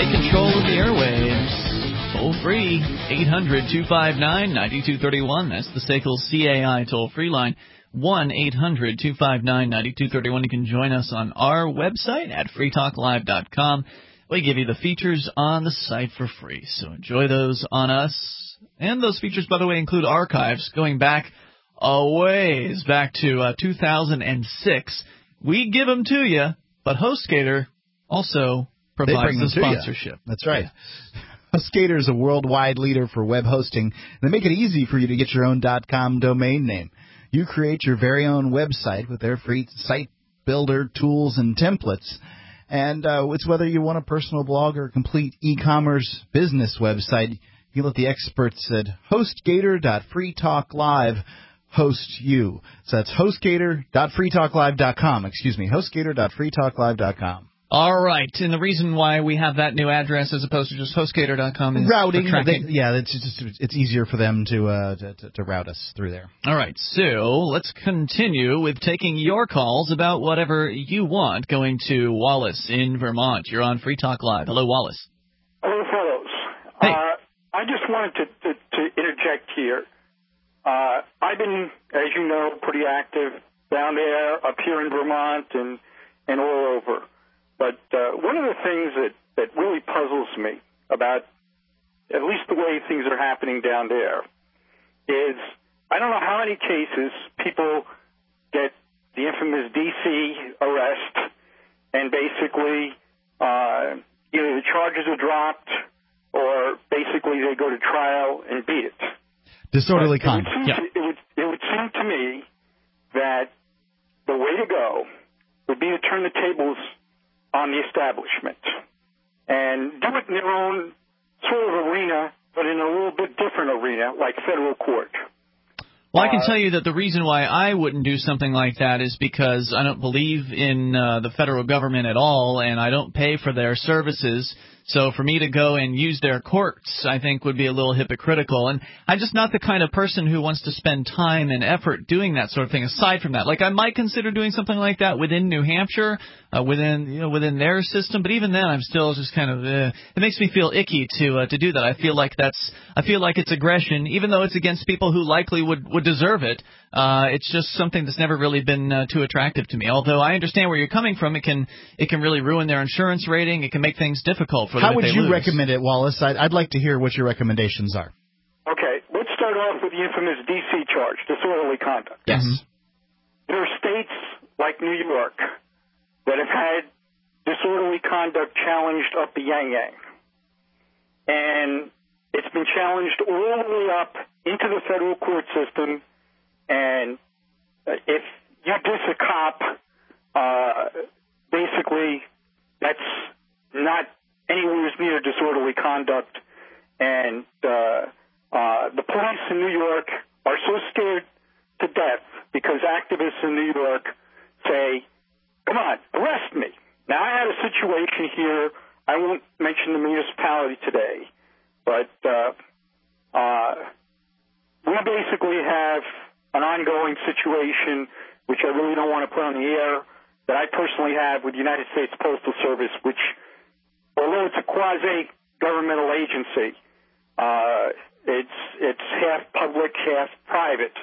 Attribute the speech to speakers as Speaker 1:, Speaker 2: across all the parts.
Speaker 1: Take control of the airwaves. Toll free, 800-259-9231. That's the SACL CAI toll-free line, 1-800-259-9231. You can join us on our website at freetalklive.com. We give you the features on the site for free, so enjoy those on us. And those features, by the way, include archives going back a ways, back to 2006. We give them to you, but HostGator also provides the sponsorship.
Speaker 2: That's right. HostGator is a worldwide leader for web hosting. They make it easy for you to get your own .com domain name. You create your very own website with their free site builder tools and templates. And it's whether you want a personal blog or a complete e-commerce business website, you let the experts at HostGator.freetalklive host you. So that's HostGator.freetalklive.com. HostGator.freetalklive.com.
Speaker 1: All right, and the reason why we have that new address as opposed to just HostGator.com is
Speaker 2: routing.
Speaker 1: For tracking.
Speaker 2: It's easier for them to route us through there.
Speaker 1: All right, so let's continue with taking your calls about whatever you want. Going to Wallace in Vermont. You're on Free Talk Live. Hello, Wallace.
Speaker 3: Hello, fellows.
Speaker 1: Hey.
Speaker 3: I just wanted to interject here. I've been, as you know, pretty active down there, up here in Vermont, and all over. But one of the things that really puzzles me about at least the way things are happening down there is I don't know how many cases people get the infamous D.C. arrest, and basically either the charges are dropped or basically they go to trial and beat it.
Speaker 2: Disorderly conduct.
Speaker 3: It would seem to me that the way to go would be to turn the tables on the establishment and do it in their own sort of arena, but in a little bit different arena, like federal court.
Speaker 1: Well, I can tell you that the reason why I wouldn't do something like that is because I don't believe in the federal government at all, and I don't pay for their services. So for me to go and use their courts, I think, would be a little hypocritical. And I'm just not the kind of person who wants to spend time and effort doing that sort of thing. Aside from that, like I might consider doing something like that within New Hampshire, within their system. But even then, I'm still just kind of it makes me feel icky to do that. I feel like it's aggression, even though it's against people who likely would deserve it. It's just something that's never really been too attractive to me. Although I understand where you're coming from, it can really ruin their insurance rating. It can make things difficult for them.
Speaker 2: How would you recommend it, Wallace? I'd like to hear what your recommendations are.
Speaker 3: Okay, let's start off with the infamous D.C. charge, disorderly conduct.
Speaker 2: Yes.
Speaker 1: Mm-hmm.
Speaker 3: There are states like New York that have had disorderly conduct challenged up the yang-yang. And it's been challenged all the way up into the federal court system. And if you diss a cop, basically that's not anywhere near disorderly conduct. And the police in New York are so scared to death because activists in New York say, come on, arrest me. Now, I had a situation here. I won't mention the municipality today, but we basically have an ongoing situation, which I really don't want to put on the air, that I personally have with the United States Postal Service, which, although it's a quasi-governmental agency, it's half public, half private.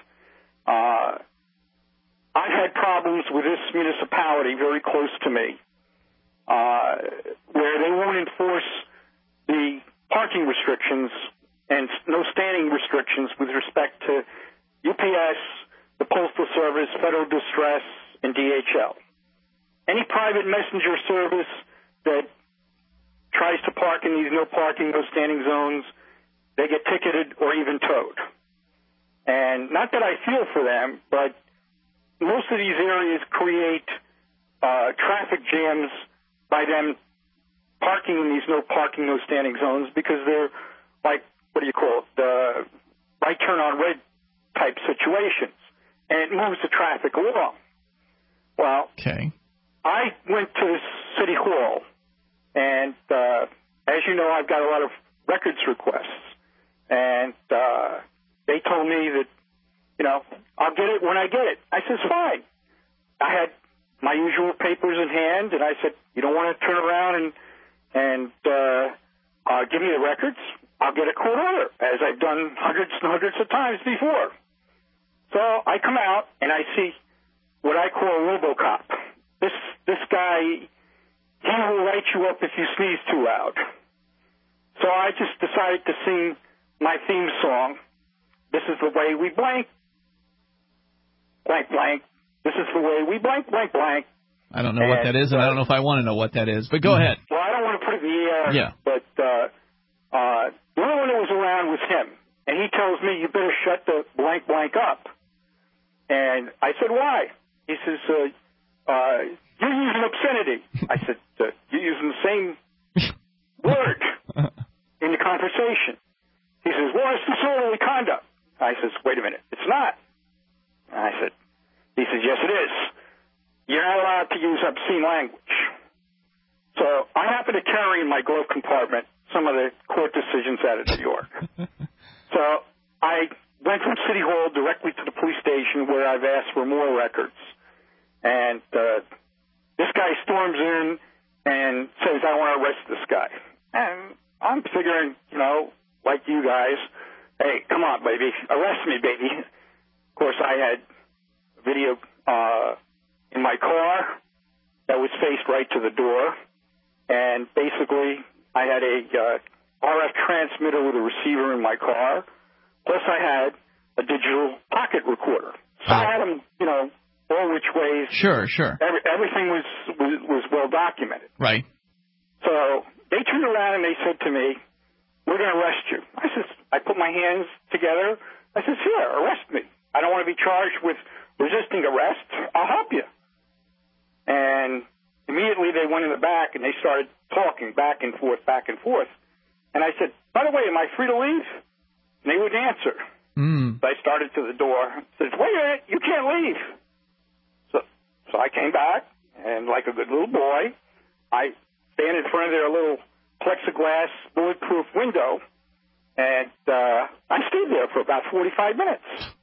Speaker 3: I've had problems with this municipality very close to me, where they won't enforce the parking restrictions and no standing restrictions with respect to UPS, the Postal Service, Federal Distress, and DHL. Any private messenger service that tries to park in these no parking, no standing zones, they get ticketed or even towed. And not that I feel for them, but most of these areas create traffic jams by them parking in these no parking, no standing zones because they're like, what do you call it, the right turn on red type situations. And it moves the traffic along. Well,
Speaker 1: okay.
Speaker 3: I went to City Hall, and as you know, I've got a lot of records requests. And they told me that, I'll get it when I get it. I said, fine. I had my usual papers in hand, and I said, you don't want to turn around and and give me the records. I'll get a court order, as I've done hundreds and hundreds of times before. So I come out, and I see what I call a RoboCop. This guy, he will light you up if you sneeze too loud. So I just decided to sing my theme song. This is the way we blank, blank, blank. This is the way we blank, blank, blank.
Speaker 1: I don't know what that is, and I don't know if I want to know what that is. But go ahead.
Speaker 3: Well, I don't want to put it in the air.
Speaker 1: Yeah.
Speaker 3: But the only one that was around was him. And he tells me, you better shut the blank, blank up. And I said, why? He says, you're using obscenity. I said, you're using the same word in the conversation. He says, well, it's disorderly conduct. I says, wait a minute, it's not. He says, yes, it is. You're not allowed to use obscene language. So I happen to carry in my glove compartment some of the court decisions out of New York. So I went from City Hall directly to the police station where I've asked for more records. And this guy storms in and says, I want to arrest this guy. And I'm figuring, like you guys, hey, come on, baby, arrest me, baby. Of course, I had video in my car that was faced right to the door. And basically, I had a RF transmitter with a receiver in my car. Plus, I had a digital pocket recorder. So I had them, all which ways.
Speaker 1: Sure.
Speaker 3: Everything was well documented.
Speaker 1: Right.
Speaker 3: So they turned around and they said to me, we're going to arrest you. I put my hands together. I said, here, arrest me. I don't want to be charged with resisting arrest. I'll help you. And immediately they went in the back and they started talking back and forth. And I said, by the way, am I free to leave? And they wouldn't answer. So I started to the door. I said, wait a minute, you can't leave. So I came back, and like a good little boy, I stand in front of their little plexiglass bulletproof window, and I stayed there for about 45 minutes.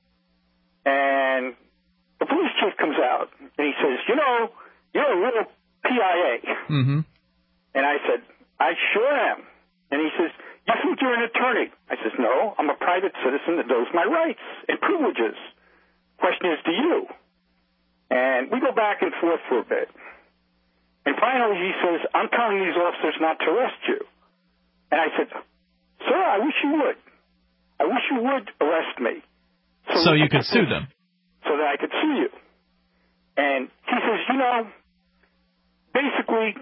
Speaker 3: And the police chief comes out, and he says, you're a real PIA.
Speaker 1: Mm-hmm.
Speaker 3: And I said, I sure am. And he says, you think you're an attorney? I says, no, I'm a private citizen that knows my rights and privileges. Question is, do you? And we go back and forth for a bit. And finally he says, I'm telling these officers not to arrest you. And I said, sir, I wish you would. I wish you would arrest me.
Speaker 1: So you could sue them.
Speaker 3: So that I could sue you. And he says, basically,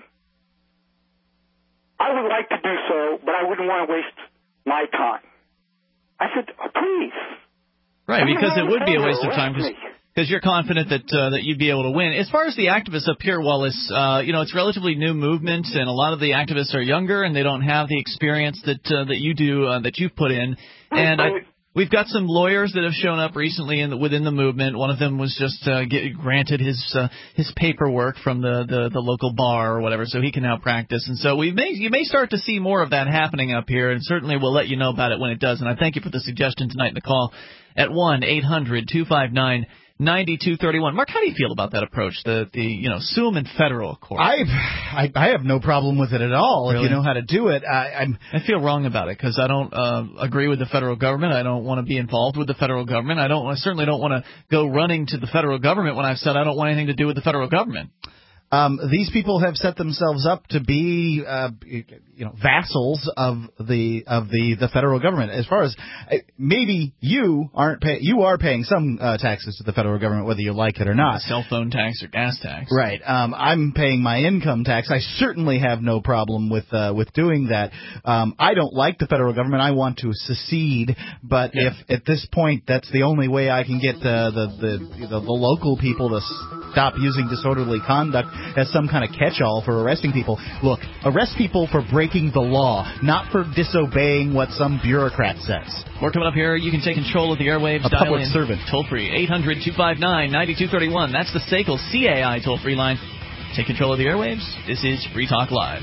Speaker 3: I would like to do so, but I wouldn't want to waste my time. I said, please.
Speaker 1: Right, because it would be a waste of time because you're confident that you'd be able to win. As far as the activists up here, Wallace, it's relatively new movement, and a lot of the activists are younger, and they don't have the experience that you do, that you've put in. And we've got some lawyers that have shown up recently within the movement. One of them was just granted his paperwork from the local bar or whatever, so he can now practice. And so you may start to see more of that happening up here, and certainly we'll let you know about it when it does. And I thank you for the suggestion tonight in the call at 1-800-259-9231. Mark, how do you feel about that approach? The sue them in federal court.
Speaker 2: I have no problem with it at all.
Speaker 1: Really?
Speaker 2: If you know how to do it.
Speaker 1: I feel wrong about it because I don't agree with the federal government. I don't want to be involved with the federal government. I certainly don't want to go running to the federal government when I've said I don't want anything to do with the federal government.
Speaker 2: These people have set themselves up to be, vassals of the federal government. As far as maybe you are paying some taxes to the federal government, whether you like it or not.
Speaker 1: Cell phone tax or gas tax.
Speaker 2: Right. I'm paying my income tax. I certainly have no problem with doing that. I don't like the federal government. I want to secede. But if at this point that's the only way I can get the local people to stop using disorderly conduct as some kind of catch-all for arresting people. Look, arrest people for breaking the law, not for disobeying what some bureaucrat says.
Speaker 1: More coming up here. You can take control of the airwaves.
Speaker 2: A public servant.
Speaker 1: Toll-free, 800-259-9231. That's the SACL CAI toll-free line. Take control of the airwaves. This is Free Talk Live.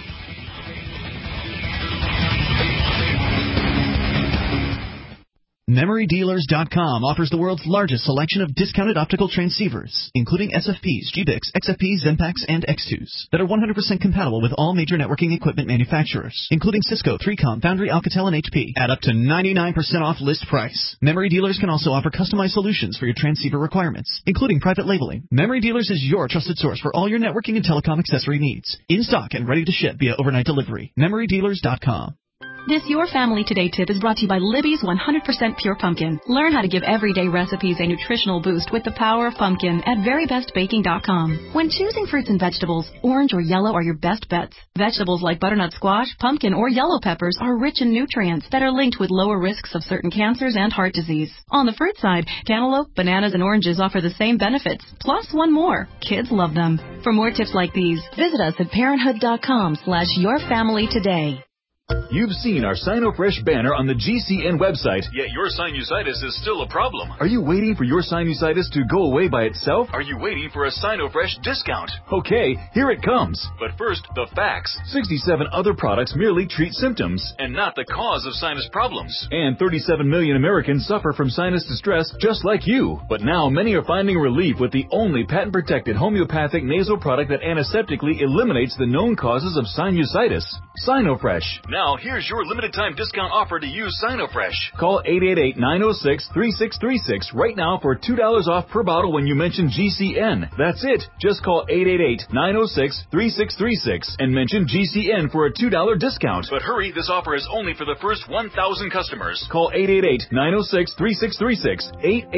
Speaker 4: MemoryDealers.com offers the world's largest selection of discounted optical transceivers, including SFPs, GBICs, XFPs, Xenpax, and X2s, that are 100% compatible with all major networking equipment manufacturers, including Cisco, 3Com, Foundry, Alcatel, and HP, at up to 99% off list price. Memory Dealers can also offer customized solutions for your transceiver requirements, including private labeling. Memory Dealers is your trusted source for all your networking and telecom accessory needs, in stock and ready to ship via overnight delivery. MemoryDealers.com.
Speaker 5: This Your Family Today tip is brought to you by Libby's 100% Pure Pumpkin. Learn how to give everyday recipes a nutritional boost with the power of pumpkin at verybestbaking.com. When choosing fruits and vegetables, orange or yellow are your best bets. Vegetables like butternut squash, pumpkin, or yellow peppers are rich in nutrients that are linked with lower risks of certain cancers and heart disease. On the fruit side, cantaloupe, bananas, and oranges offer the same benefits, plus one more. Kids love them. For more tips like these, visit us at parenthood.com/yourfamilytoday.
Speaker 6: You've seen our SinoFresh banner on the GCN website, yet your sinusitis is still a problem. Are you waiting for your sinusitis to go away by itself? Are you waiting for a SinoFresh discount? Okay, here it comes. But first, the facts. 67 other products merely treat symptoms and not the cause of sinus problems. And 37 million Americans suffer from sinus distress just like you. But now many are finding relief with the only patent-protected homeopathic nasal product that antiseptically eliminates the known causes of sinusitis. SinoFresh. Now, here's your limited-time discount offer to use SinoFresh. Call 888-906-3636 right now for $2 off per bottle when you mention GCN. That's it. Just call 888-906-3636 and mention GCN for a $2 discount. But hurry, this offer is only for the first 1,000 customers. Call 888-906-3636.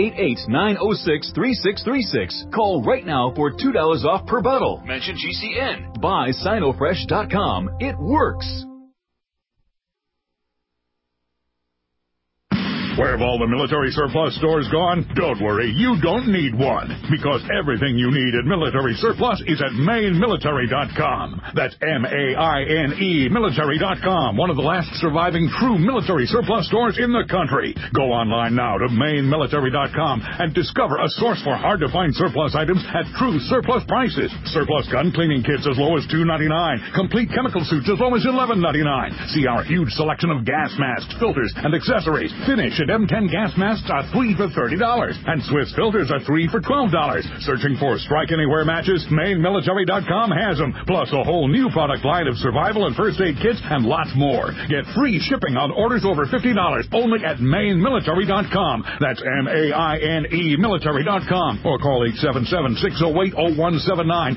Speaker 6: 888-906-3636. Call right now for $2 off per bottle. Mention GCN. Buy SinoFresh.com. It works.
Speaker 7: Where have all the military surplus stores gone? Don't worry, you don't need one, because everything you need at Military Surplus is at MaineMilitary.com. That's M-A-I-N-E Military.com, one of the last surviving true military surplus stores in the country. Go online now to MaineMilitary.com and discover a source for hard-to-find surplus items at true surplus prices. Surplus gun cleaning kits as low as $2.99. Complete chemical suits as low as $11.99. See our huge selection of gas masks, filters, and accessories. Finish at M10 gas masks are 3 for $30, and Swiss filters are 3 for $12. Searching for Strike Anywhere matches? MaineMilitary.com has them, plus a whole new product line of survival and first aid kits and lots more. Get free shipping on orders over $50 only at MaineMilitary.com. That's M-A-I-N-E Military.com, or call 877-608-0179,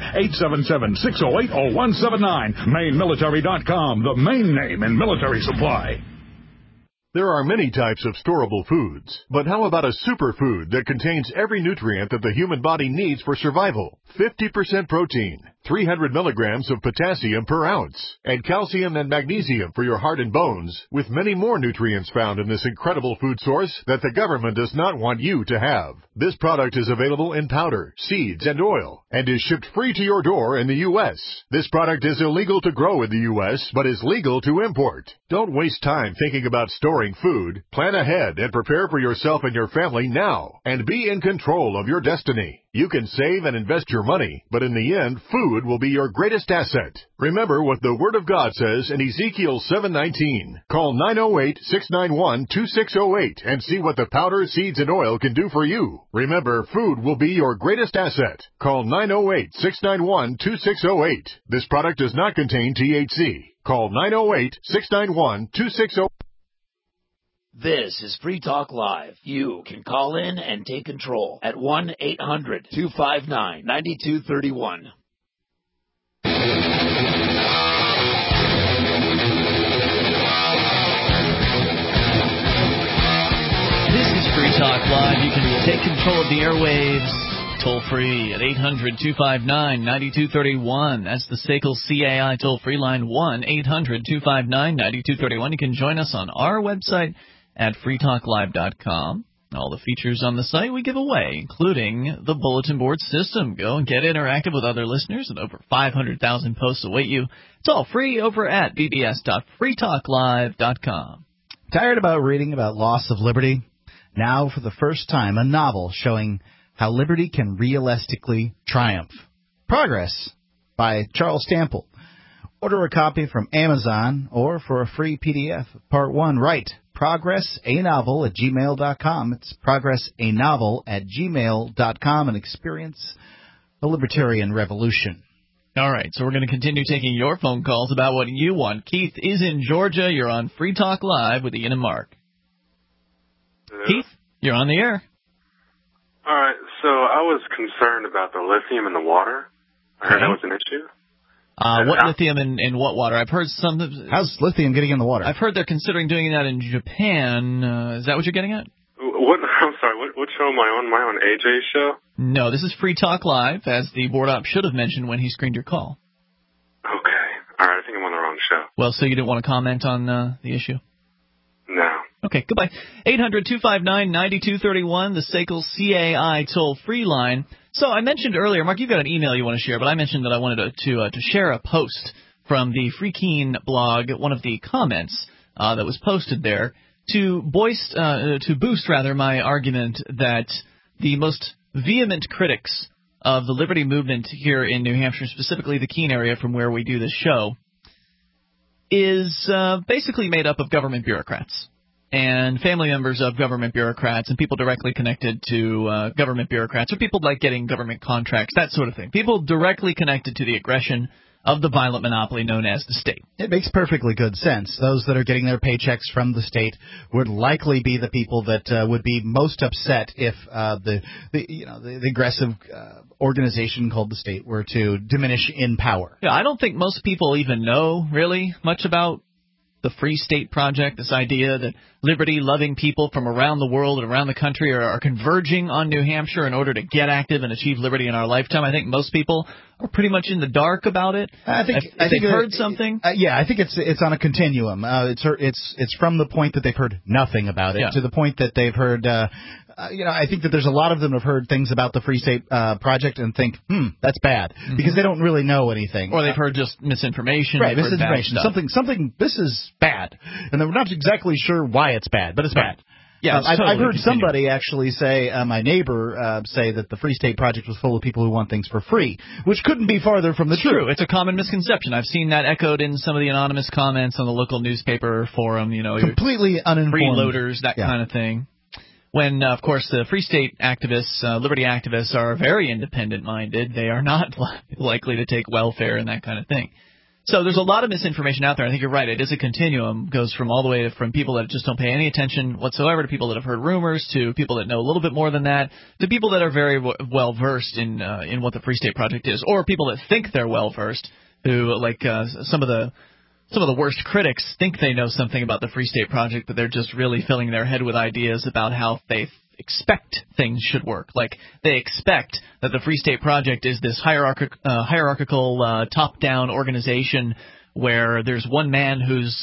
Speaker 7: 877-608-0179. MaineMilitary.com, the main name in military supply.
Speaker 8: There are many types of storable foods, but how about a superfood that contains every nutrient that the human body needs for survival? 50% protein, 300 milligrams of potassium per ounce, and calcium and magnesium for your heart and bones, with many more nutrients found in this incredible food source that the government does not want you to have. This product is available in powder, seeds, and oil, and is shipped free to your door in the U.S. This product is illegal to grow in the U.S., but is legal to import. Don't waste time thinking about storing food. Plan ahead and prepare for yourself and your family now, and be in control of your destiny. You can save and invest your money, but in the end, food will be your greatest asset. Remember what the Word of God says in Ezekiel 7:19. Call 908-691-2608 and see what the powder, seeds, and oil can do for you. Remember, food will be your greatest asset. Call 908-691-2608. This product does not contain THC. Call 908-691-2608.
Speaker 9: This is Free Talk Live. You can call in and take control at 1-800-259-9231.
Speaker 1: This is Free Talk Live. You can take control of the airwaves toll-free at 800-259-9231. That's the SACL CAI toll-free line, 1-800-259-9231. You can join us on our website at freetalklive.com. All the features on the site we give away, including the bulletin board system. Go and get interactive with other listeners, and over 500,000 posts await you. It's all free over at bbs.freetalklive.com.
Speaker 2: Tired about reading about loss of liberty? Now, for the first time, a novel showing how liberty can realistically triumph. Progress by Charles Stample. Order a copy from Amazon or for a free PDF. Part 1, Right, progressanovel@gmail.com. It's progressanovel@gmail.com and experience a libertarian revolution.
Speaker 1: All right, so we're going to continue taking your phone calls about what you want. Keith is in Georgia. You're on Free Talk Live with Ian and Mark.
Speaker 10: Hello?
Speaker 1: Keith, you're on the air.
Speaker 10: All right, so I was concerned about the lithium in the water. I heard that was an issue.
Speaker 1: What lithium in what water? I've heard some.
Speaker 2: How's lithium getting in the water?
Speaker 1: I've heard they're considering doing that in Japan. Is that what you're getting at?
Speaker 10: What? I'm sorry. What show am I on? Am I on AJ's show?
Speaker 1: No, this is Free Talk Live, as the board op should have mentioned when he screened your call.
Speaker 10: Okay. All right. I think I'm on the wrong show.
Speaker 1: Well, so you didn't want to comment on the issue?
Speaker 10: No.
Speaker 1: Okay, goodbye. 800-259-9231, the SACL CAI toll-free line. So I mentioned earlier, Mark, you've got an email you want to share, but I mentioned that I wanted to share a post from the Free Keene blog, one of the comments that was posted there, to boost my argument that the most vehement critics of the liberty movement here in New Hampshire, specifically the Keene area from where we do this show, is basically made up of government bureaucrats and family members of government bureaucrats and people directly connected to government bureaucrats, or people like getting government contracts, that sort of thing. People directly connected to the aggression of the violent monopoly known as the state. It
Speaker 2: makes perfectly good sense. Those that are getting their paychecks from the state would likely be the people that would be most upset if the aggressive organization called the state were to diminish in power.
Speaker 1: Yeah, I don't think most people even know really much about the Free State Project, this idea that liberty-loving people from around the world and around the country are converging on New Hampshire in order to get active and achieve liberty in our lifetime. I think most people are pretty much in the dark about it. I think they've heard something.
Speaker 2: I think it's on a continuum. It's from the point that they've heard nothing about it to the point that they've heard. I think that there's a lot of them have heard things about the Free State Project and think, that's bad, because they don't really know anything.
Speaker 1: Or they've heard just misinformation.
Speaker 2: Right, misinformation. Something, this is bad. And they're not exactly sure why it's bad, but it's bad.
Speaker 1: Yeah,
Speaker 2: I've heard somebody actually say, my neighbor say that the Free State Project was full of people who want things for free, which couldn't be farther from the truth.
Speaker 1: It's a common misconception. I've seen that echoed in some of the anonymous comments on the local newspaper forum,
Speaker 2: completely uninformed.
Speaker 1: Freeloaders, that kind of thing. When, of course, the Free State activists, liberty activists, are very independent-minded. They are not likely to take welfare and that kind of thing. So there's a lot of misinformation out there. I think you're right. It is a continuum. It goes from all the way from people that just don't pay any attention whatsoever to people that have heard rumors to people that know a little bit more than that to people that are very well versed in what the Free State Project is, or people that think they're well versed, who like some of the worst critics think they know something about the Free State Project, but they're just really filling their head with ideas about how they expect things should work. Like they expect that the Free State Project is this hierarchical top-down organization where there's one man who's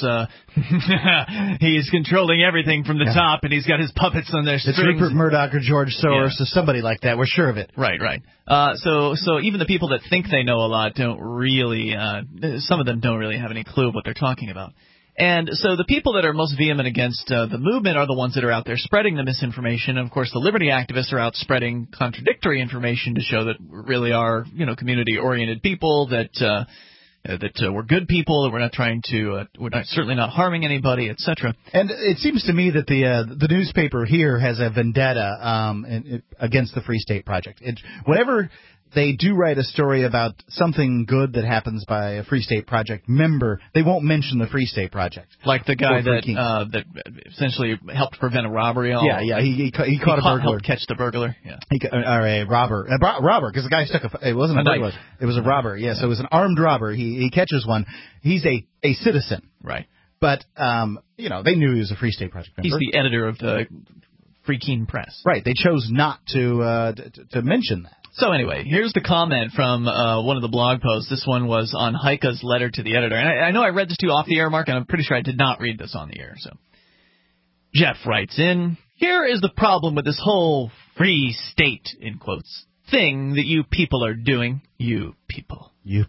Speaker 1: he's controlling everything from the top, and he's got his puppets on their strings.
Speaker 2: It's Rupert Murdoch or George Soros or somebody like that. We're sure of it.
Speaker 1: Right. So even the people that think they know a lot don't really some of them don't really have any clue of what they're talking about. And so the people that are most vehement against the movement are the ones that are out there spreading the misinformation. And, of course, the liberty activists are out spreading contradictory information to show that we really are, community-oriented people, that we're good people, that we're not trying to, certainly not harming anybody, etc.
Speaker 2: And it seems to me that the newspaper here has a vendetta against the Free State Project. Whenever they do write a story about something good that happens by a Free State Project member, they won't mention the Free State Project.
Speaker 1: Like the guy that essentially helped prevent a robbery.
Speaker 2: Yeah, he caught a burglar.
Speaker 1: Helped catch the burglar. Yeah.
Speaker 2: A robber, because the guy it wasn't a burglar. It was a robber. Yeah, so it was an armed robber. He catches one. He's a citizen.
Speaker 1: Right.
Speaker 2: But they knew he was a Free State Project member.
Speaker 1: He's the editor of the Free Keene Press.
Speaker 2: Right. They chose not to mention that.
Speaker 1: So anyway, here's the comment from one of the blog posts. This one was on Heike's letter to the editor. And I know I read this to you off the air, Mark, and I'm pretty sure I did not read this on the air. So Jeff writes in, here is the problem with this whole free state, in quotes, thing that you people are doing. You people.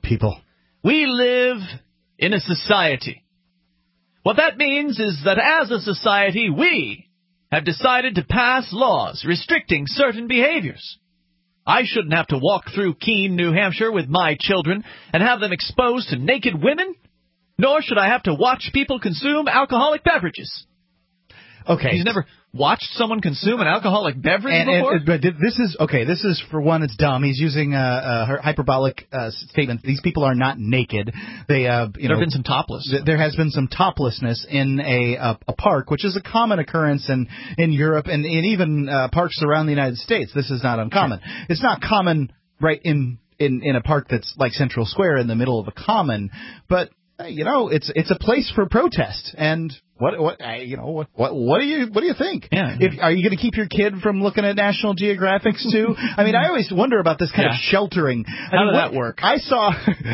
Speaker 1: We live in a society. What that means is that as a society, we have decided to pass laws restricting certain behaviors. I shouldn't have to walk through Keene, New Hampshire with my children and have them exposed to naked women, nor should I have to watch people consume alcoholic beverages.
Speaker 2: Okay.
Speaker 1: He's never watched someone consume an alcoholic beverage before?
Speaker 2: But this is, for one, it's dumb. He's using a hyperbolic statement. These people are not naked. There have been
Speaker 1: some topless.
Speaker 2: There has been some toplessness in a park, which is a common occurrence in Europe and in even parks around the United States. This is not uncommon. Sure. It's not common right in a park that's like Central Square in the middle of a common, but it's a place for protest. And what do you think?
Speaker 1: Yeah.
Speaker 2: Are you going to keep your kid from looking at National Geographics too? I mean, I always wonder about this kind of sheltering.
Speaker 1: How did that work?
Speaker 2: I saw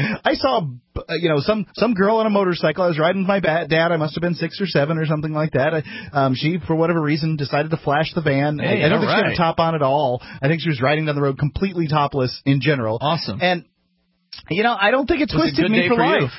Speaker 2: some girl on a motorcycle. I was riding with my dad. I must have been 6 or 7 or something like that. She, for whatever reason, decided to flash the van.
Speaker 1: Hey,
Speaker 2: I don't think she had a top on at all. I think she was riding down the road completely topless in general.
Speaker 1: Awesome.
Speaker 2: And I don't think it twisted me for life.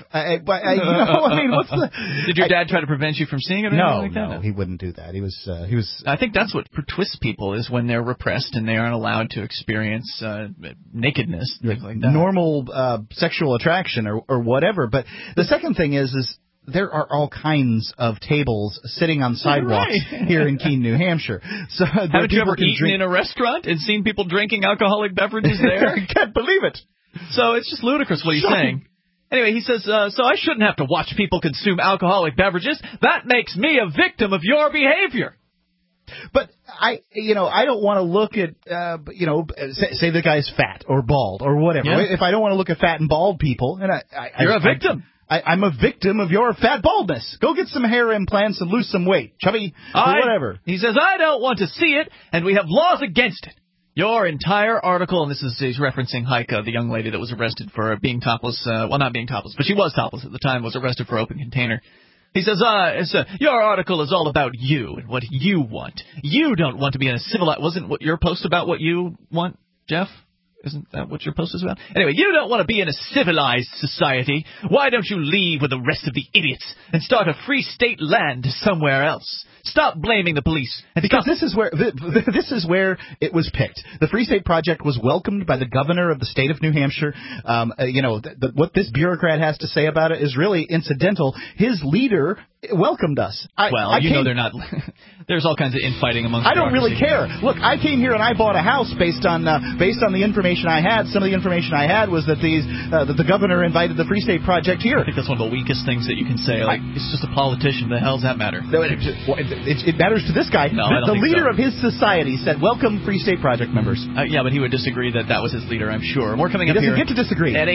Speaker 1: Did your dad try to prevent you from seeing it? Or
Speaker 2: No,
Speaker 1: like that?
Speaker 2: no, he wouldn't do that. He was.
Speaker 1: I think that's what twists people is when they're repressed and they aren't allowed to experience nakedness, things like that.
Speaker 2: Normal sexual attraction or whatever. But the second thing is there are all kinds of tables sitting on sidewalks here in Keene, New Hampshire. So
Speaker 1: haven't you ever eaten in a restaurant and seen people drinking alcoholic beverages there?
Speaker 2: I can't believe it.
Speaker 1: So it's just ludicrous what he's saying. Anyway, he says, so I shouldn't have to watch people consume alcoholic beverages. That makes me a victim of your behavior.
Speaker 2: But I don't want to look at, say the guy's fat or bald or whatever. Yeah. If I don't want to look at fat and bald people, and
Speaker 1: you're a victim.
Speaker 2: I'm a victim of your fat baldness. Go get some hair implants and lose some weight, chubby, or whatever.
Speaker 1: He says, I don't want to see it, and we have laws against it. Your entire article, and he's referencing Heike, the young lady that was arrested for being topless, not being topless, but she was topless at the time, was arrested for open container. He says, your article is all about you and what you want. You don't want to be in a civilized... Wasn't what your post about what you want, Jeff? Isn't that what your post is about? Anyway, you don't want to be in a civilized society. Why don't you leave with the rest of the idiots and start a free state land somewhere else? Stop blaming the police.
Speaker 2: Because this is where it was picked. The Free State Project was welcomed by the governor of the state of New Hampshire. What this bureaucrat has to say about it is really incidental. His leader welcomed us.
Speaker 1: They're not. There's all kinds of infighting amongst.
Speaker 2: I don't really care. Look, I came here and I bought a house based on the information I had. Some of the information I had was that that the governor invited the Free State Project here.
Speaker 1: I think that's one of the weakest things that you can say. It's just a politician. The hell does that matter?
Speaker 2: It matters to this guy.
Speaker 1: No,
Speaker 2: the leader of his society said, "Welcome, Free State Project members."
Speaker 1: Yeah, but he would disagree that was his leader, I'm sure. More coming up here.
Speaker 2: He doesn't get to disagree.
Speaker 1: At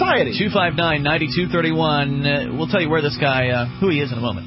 Speaker 1: 800-259-9231. We'll tell you where this guy, who he is in a moment.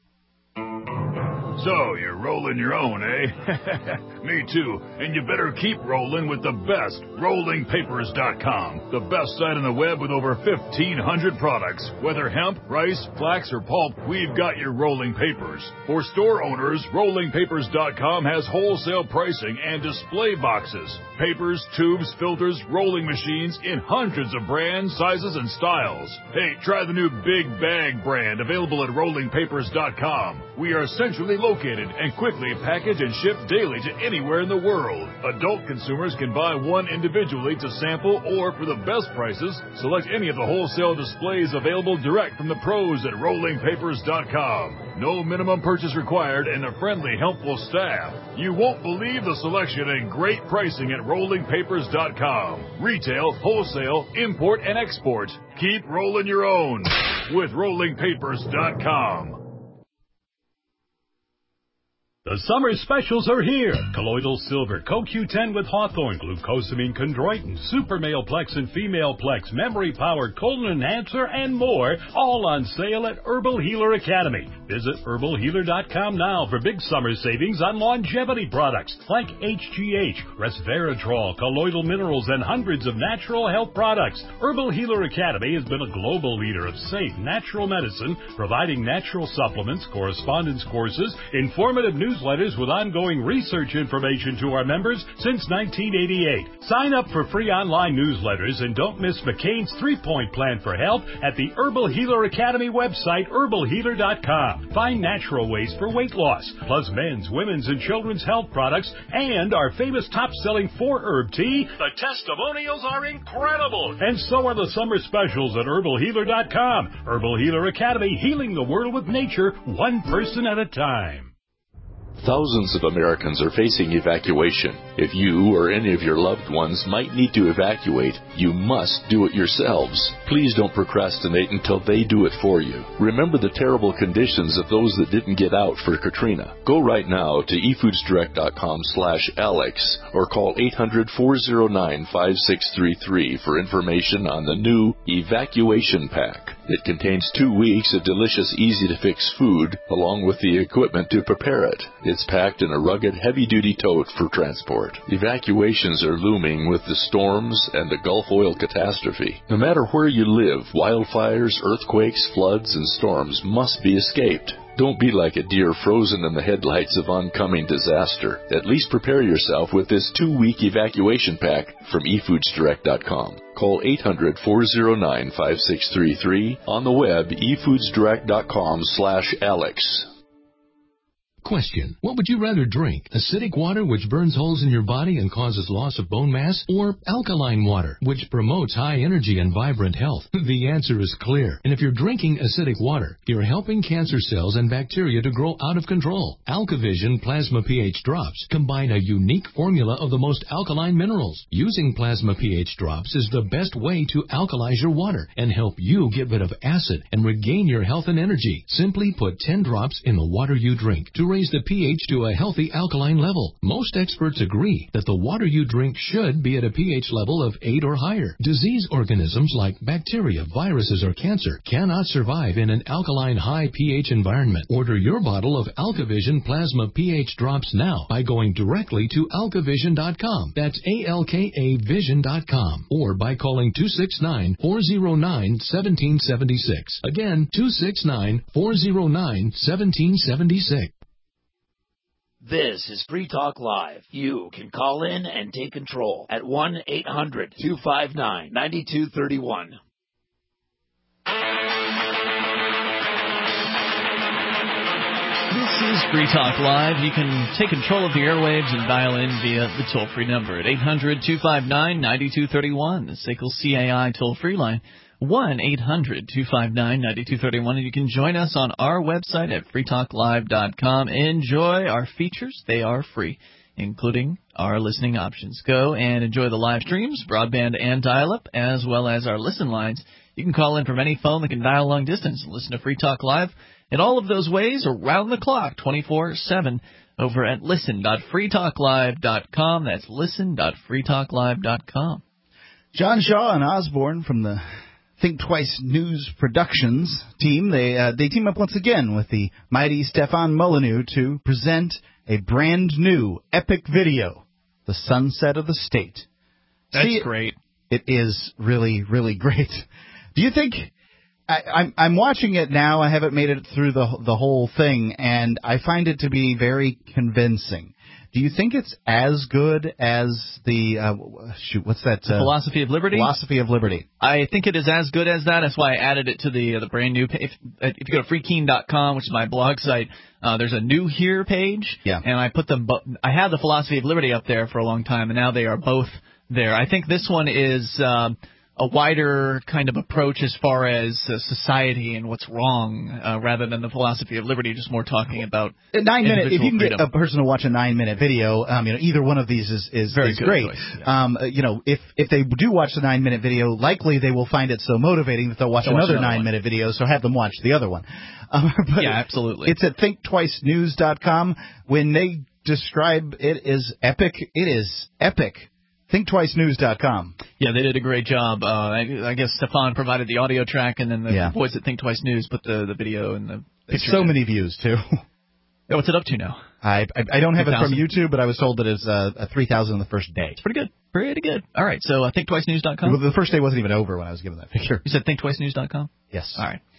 Speaker 7: So, you're rolling your own, eh? Me too. And you better keep rolling with the best, rollingpapers.com. The best site on the web with over 1,500 products. Whether hemp, rice, flax, or pulp, we've got your rolling papers. For store owners, rollingpapers.com has wholesale pricing and display boxes. Papers, tubes, filters, rolling machines in hundreds of brands, sizes, and styles. Hey, try the new Big Bag brand available at rollingpapers.com. We are centrally located and quickly package and ship daily to anywhere in the world. Adult consumers can buy one individually to sample or for the best prices, select any of the wholesale displays available direct from the pros at rollingpapers.com. No minimum purchase required and a friendly, helpful staff. You won't believe the selection and great pricing at rollingpapers.com. Retail, wholesale, import, and export. Keep rolling your own with rollingpapers.com.
Speaker 11: The summer specials are here. Colloidal Silver, CoQ10 with Hawthorne, Glucosamine Chondroitin, Super Male Plex and Female Plex, Memory Power, Colon Enhancer, and more, all on sale at Herbal Healer Academy. Visit herbalhealer.com now for big summer savings on longevity products like HGH, Resveratrol, colloidal minerals, and hundreds of natural health products. Herbal Healer Academy has been a global leader of safe, natural medicine, providing natural supplements, correspondence courses, informative newsletters with ongoing research information to our members since 1988. Sign up for free online newsletters and don't miss McCain's 3-point plan for health at the Herbal Healer Academy website, herbalhealer.com. Find natural ways for weight loss, plus men's, women's, and children's health products, and our famous top-selling 4-herb tea. The testimonials are incredible, and so are the summer specials at herbalhealer.com. Herbal Healer Academy, healing the world with nature, one person at a time.
Speaker 12: Thousands of Americans are facing evacuation. If you or any of your loved ones might need to evacuate, you must do it yourselves. Please don't procrastinate until they do it for you. Remember the terrible conditions of those that didn't get out for Katrina. Go right now to efoodsdirect.com/Alex or call 800-409-5633 for information on the new Evacuation Pack. It contains 2 weeks of delicious, easy-to-fix food, along with the equipment to prepare it. It's packed in a rugged, heavy-duty tote for transport. Evacuations are looming with the storms and the Gulf oil catastrophe. No matter where you live, wildfires, earthquakes, floods, and storms must be escaped. Don't be like a deer frozen in the headlights of oncoming disaster. At least prepare yourself with this 2-week evacuation pack from efoodsdirect.com. Call 800-409-5633. On the web, efoodsdirect.com/Alex.
Speaker 13: Question. What would you rather drink? Acidic water, which burns holes in your body and causes loss of bone mass? Or alkaline water, which promotes high energy and vibrant health? The answer is clear. And if you're drinking acidic water, you're helping cancer cells and bacteria to grow out of control. AlkaVision Plasma pH Drops combine a unique formula of the most alkaline minerals. Using Plasma pH Drops is the best way to alkalize your water and help you get rid of acid and regain your health and energy. Simply put 10 drops in the water you drink to raise the pH to a healthy alkaline level. Most experts agree that the water you drink should be at a pH level of 8 or higher. Disease organisms like bacteria, viruses, or cancer cannot survive in an alkaline high pH environment. Order your bottle of AlkaVision Plasma pH Drops now by going directly to alkavision.com. That's ALKAvision.com. Or by calling 269-409-1776. Again, 269-409-1776.
Speaker 9: This is Free Talk Live. You can call in and take control at 1-800-259-9231.
Speaker 1: This is Free Talk Live. You can take control of the airwaves and dial in via the toll-free number at 800-259-9231, the SACL CAI toll-free line. 1-800-259-9231, and you can join us on our website at freetalklive.com. Enjoy our features. They are free, including our listening options. Go and enjoy the live streams, broadband and dial-up, as well as our listen lines. You can call in from any phone that can dial long distance and listen to Free Talk Live in all of those ways around the clock, 24/7, over at listen.freetalklive.com. That's listen.freetalklive.com.
Speaker 2: John Shaw and Osborne from the Think Twice News Productions team, they team up once again with the mighty Stefan Molyneux to present a brand new epic video, The Sunset of the State.
Speaker 1: That's great.
Speaker 2: It is really, really great. Do you think I'm watching it now? I haven't made it through the whole thing, and I find it to be very convincing. Do you think it's as good as the what's that?
Speaker 1: Philosophy of Liberty?
Speaker 2: Philosophy of Liberty.
Speaker 1: I think it is as good as that. That's why I added it to the brand new page. If you go to freekeen.com, which is my blog site, there's a new here page.
Speaker 2: Yeah.
Speaker 1: And I put them. I had the Philosophy of Liberty up there for a long time, and now they are both there. I think this one is a wider kind of approach as far as society and what's wrong, rather than the Philosophy of Liberty, just more talking about
Speaker 2: 9 minutes. If you can
Speaker 1: freedom.
Speaker 2: get a person to watch a 9-minute video, either one of these is
Speaker 1: Very good
Speaker 2: great.
Speaker 1: choice, yeah.
Speaker 2: If they do watch the 9-minute video, likely they will find it so motivating that they'll watch another 9-minute video. So have them watch the other one. But
Speaker 1: yeah, absolutely.
Speaker 2: It's at thinktwicenews.com. When they describe it as epic, it is epic. ThinkTwiceNews.com.
Speaker 1: Yeah, they did a great job. I guess Stefan provided the audio track, and then the boys at Think Twice News put the video and the
Speaker 2: It's so many views, too.
Speaker 1: What's it up to now?
Speaker 2: I don't have it from YouTube, but I was told that it's 3,000 on the first day.
Speaker 1: It's pretty good. Pretty good. All right, so ThinkTwiceNews.com?
Speaker 2: Well, the first day wasn't even over when I was given that figure.
Speaker 1: You said ThinkTwiceNews.com?
Speaker 2: Yes.
Speaker 1: All right.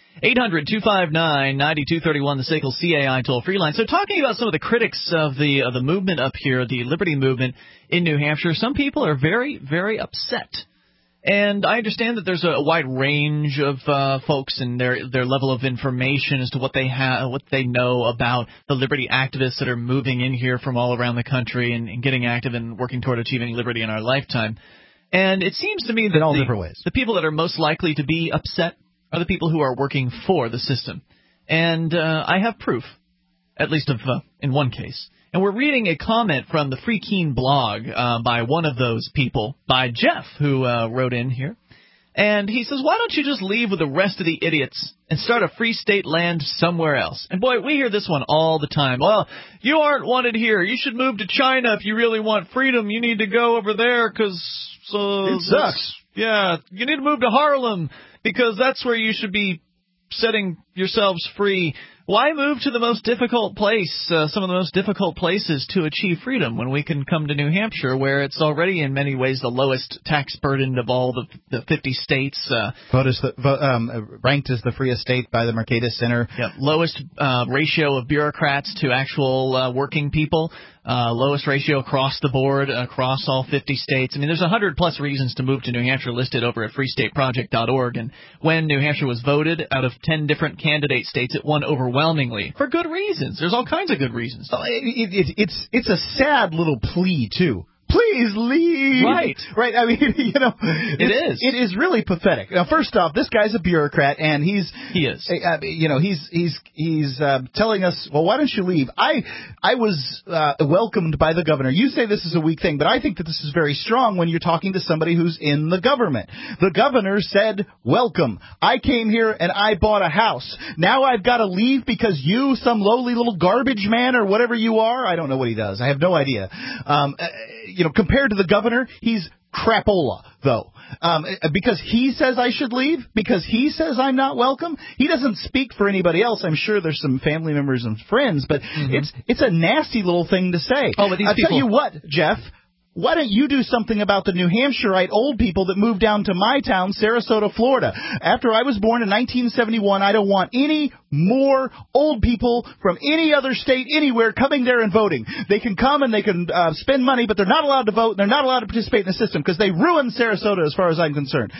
Speaker 1: 800-259-9231, the SACL CAI toll-free line. So talking about some of the critics of the movement up here, the Liberty movement in New Hampshire, some people are very, very upset. And I understand that there's a wide range of folks and their level of information as to what they know about the liberty activists that are moving in here from all around the country and getting active and working toward achieving liberty in our lifetime. And it seems to me that
Speaker 2: in all different ways,
Speaker 1: the people that are most likely to be upset are the people who are working for the system. And I have proof. at least in one case. And we're reading a comment from the Free Keene blog by one of those people, by Jeff, who wrote in here. And he says, why don't you just leave with the rest of the idiots and start a free state land somewhere else? And, boy, we hear this one all the time. Well, you aren't wanted here. You should move to China if you really want freedom. You need to go over there because
Speaker 2: it sucks.
Speaker 1: Yeah, you need to move to Harlem because that's where you should be setting yourselves free. Why move to the most difficult place, some of the most difficult places to achieve freedom when we can come to New Hampshire where it's already in many ways the lowest tax burden of all the 50 states?
Speaker 2: Ranked as the freest state by the Mercatus Center.
Speaker 1: Yep, lowest ratio of bureaucrats to actual working people. Lowest ratio across the board, across all 50 states. I mean, there's 100-plus reasons to move to New Hampshire listed over at freestateproject.org. And when New Hampshire was voted, out of 10 different candidate states, it won overwhelmingly for good reasons. There's all kinds of good reasons.
Speaker 2: It's a sad little plea, too. Please leave. Right. I mean, it is really pathetic. Now, first off, this guy's a bureaucrat, and he is. He's telling us, well, why don't you leave? I was welcomed by the governor. You say this is a weak thing, but I think that this is very strong when you're talking to somebody who's in the government. The governor said, welcome. I came here and I bought a house. Now I've got to leave because you, some lowly little garbage man or whatever you are. I don't know what he does. I have no idea. Compared to the governor, he's crapola, though. Because he says I should leave, because he says I'm not welcome, he doesn't speak for anybody else. I'm sure there's some family members and friends, but it's a nasty little thing to say.
Speaker 1: Oh, but I'll
Speaker 2: tell you what, Jeff. Why don't you do something about the New Hampshireite old people that moved down to my town, Sarasota, Florida? After I was born in 1971, I don't want any more old people from any other state anywhere coming there and voting. They can come and they can spend money, but they're not allowed to vote and they're not allowed to participate in the system because they ruined Sarasota as far as I'm concerned.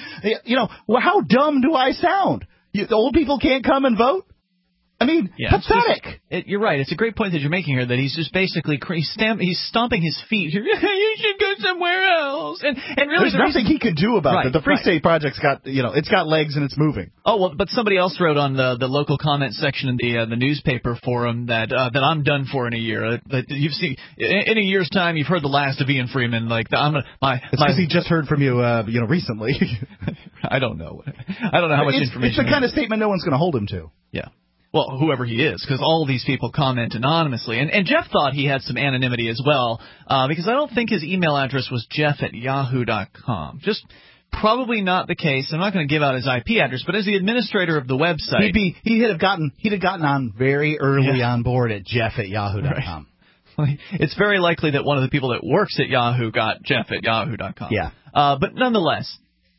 Speaker 2: How dumb do I sound? The old people can't come and vote? I mean, pathetic.
Speaker 1: You're right. It's a great point that you're making here that he's just basically he's stomping his feet. You should go somewhere else. And really,
Speaker 2: there's nothing he can do about it. The Free State Project's got it's got legs and it's moving.
Speaker 1: Oh well, but somebody else wrote on the local comment section in the newspaper forum that I'm done for in a year. That you've seen in a year's time, you've heard the last of Ian Freeman. It's
Speaker 2: because he just heard from you, recently.
Speaker 1: I don't know. I don't know how much information.
Speaker 2: It's the kind of statement no one's going to hold him to.
Speaker 1: Yeah. Well, whoever he is, because all these people comment anonymously. And Jeff thought he had some anonymity as well, because I don't think his email address was jeff@yahoo.com. Just probably not the case. I'm not going to give out his IP address, but as the administrator of the website...
Speaker 2: He'd have gotten on very early on board at jeff@yahoo.com.
Speaker 1: Right. It's very likely that one of the people that works at Yahoo got jeff@yahoo.com.
Speaker 2: Yeah.
Speaker 1: But nonetheless...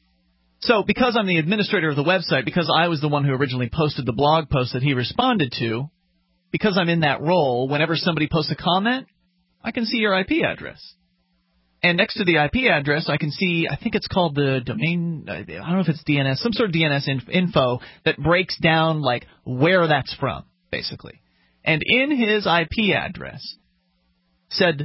Speaker 1: So, because I'm the administrator of the website, because I was the one who originally posted the blog post that he responded to, because I'm in that role, whenever somebody posts a comment, I can see your IP address. And next to the IP address, I can see, I think it's called the domain, I don't know if it's DNS, some sort of DNS info that breaks down, like, where that's from, basically. And in his IP address said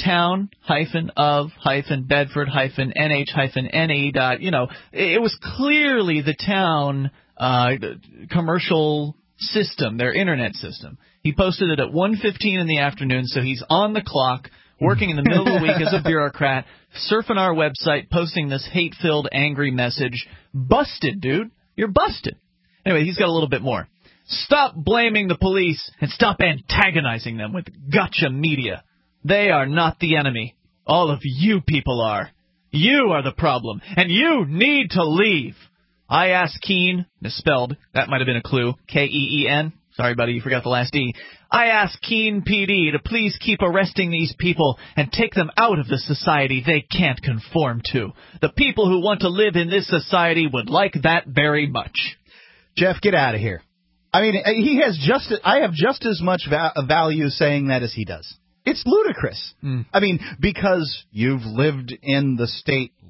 Speaker 1: town-of-Bedford-NH-NE. It was clearly the town commercial system, their internet system. He posted it at 1:15 in the afternoon, so he's on the clock, working in the middle of the week as a bureaucrat, surfing our website, posting this hate-filled, angry message. Busted, dude. You're busted. Anyway, he's got a little bit more. Stop blaming the police and stop antagonizing them with gotcha media. They are not the enemy. All of you people are. You are the problem, and you need to leave. I asked Keene, misspelled, that might have been a clue, K-E-E-N. Sorry, buddy, you forgot the last E. I asked Keene PD to please keep arresting these people and take them out of the society they can't conform to. The people who want to live in this society would like that very much.
Speaker 2: Jeff, get out of here. I mean, I have just as much value saying that as he does. It's ludicrous. I mean, because you've lived in the state